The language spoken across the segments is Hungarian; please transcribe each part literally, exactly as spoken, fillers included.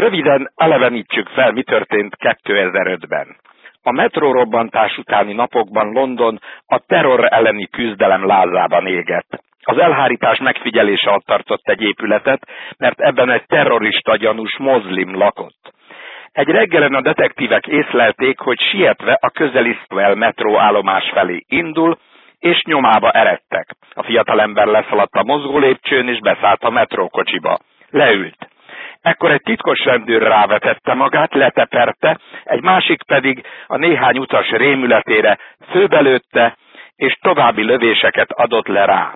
Röviden elevenítsük fel, mi történt kétezer-ötben. A metrórobbantás utáni napokban London a terror elleni küzdelem lázában égett. Az elhárítás megfigyelése alatt tartott egy épületet, mert ebben egy terrorista gyanús mozlim lakott. Egy reggelen a detektívek észlelték, hogy sietve a közeli Stwell metróállomás felé indul, és nyomába eredtek. A fiatalember leszaladt a mozgólépcsőn, és beszállt a metrókocsiba. Leült. Ekkor egy titkos rendőr rávetette magát, leteperte, egy másik pedig a néhány utas rémületére főbelőtte, és további lövéseket adott le rá.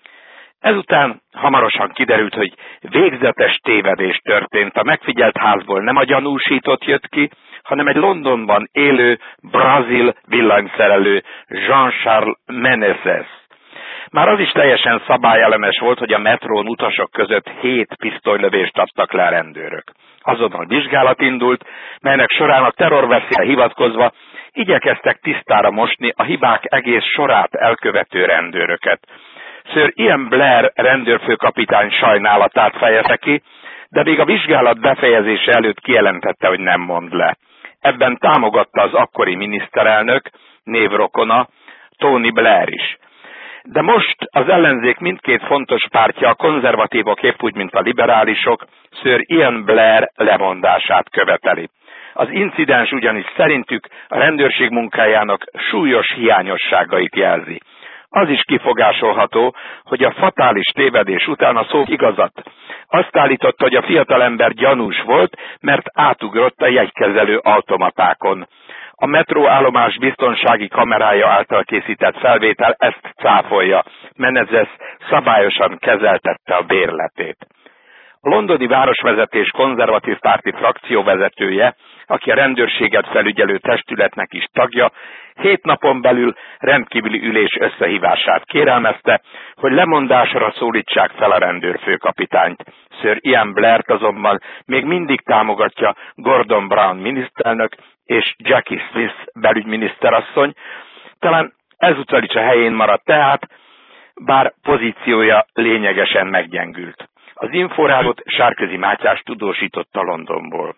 Ezután hamarosan kiderült, hogy végzetes tévedés történt. A megfigyelt házból nem a gyanúsított jött ki, hanem egy Londonban élő brazil villanyszerelő Jean-Charles Menezes. Már az is teljesen szabályellenes volt, hogy a metrón utasok között hét pisztolylövést adtak le a rendőrök. Azonnal vizsgálat indult, melynek során a terrorveszélyre hivatkozva igyekeztek tisztára mosni a hibák egész sorát elkövető rendőröket. Sir Ian Blair rendőrfőkapitány sajnálatát fejezte ki, de még a vizsgálat befejezése előtt kijelentette, hogy nem mond le. Ebben támogatta az akkori miniszterelnök, névrokona, Tony Blair is. De most az ellenzék mindkét fontos pártja, a konzervatívok épp úgy, mint a liberálisok, Sir Ian Blair lemondását követeli. Az incidens ugyanis szerintük a rendőrség munkájának súlyos hiányosságait jelzi. Az is kifogásolható, hogy a fatális tévedés után a szó igazat. Azt állította, hogy a fiatalember gyanús volt, mert átugrott a jegykezelő automatákon. A metróállomás biztonsági kamerája által készített felvétel ezt cáfolja. Menezes szabályosan kezeltette a bérletét. A londoni városvezetés konzervatív párti frakcióvezetője, aki a rendőrséget felügyelő testületnek is tagja, hét napon belül rendkívüli ülés összehívását kérelmezte, hogy lemondásra szólítsák fel a rendőrfőkapitányt. Sir Ian Blairt azonban még mindig támogatja Gordon Brown miniszterelnök és Jackie Smith belügyminiszterasszony, talán ezúttal is a helyén maradt tehát, bár pozíciója lényegesen meggyengült. Az inforágot Sárközi Mátyás tudósította Londonból.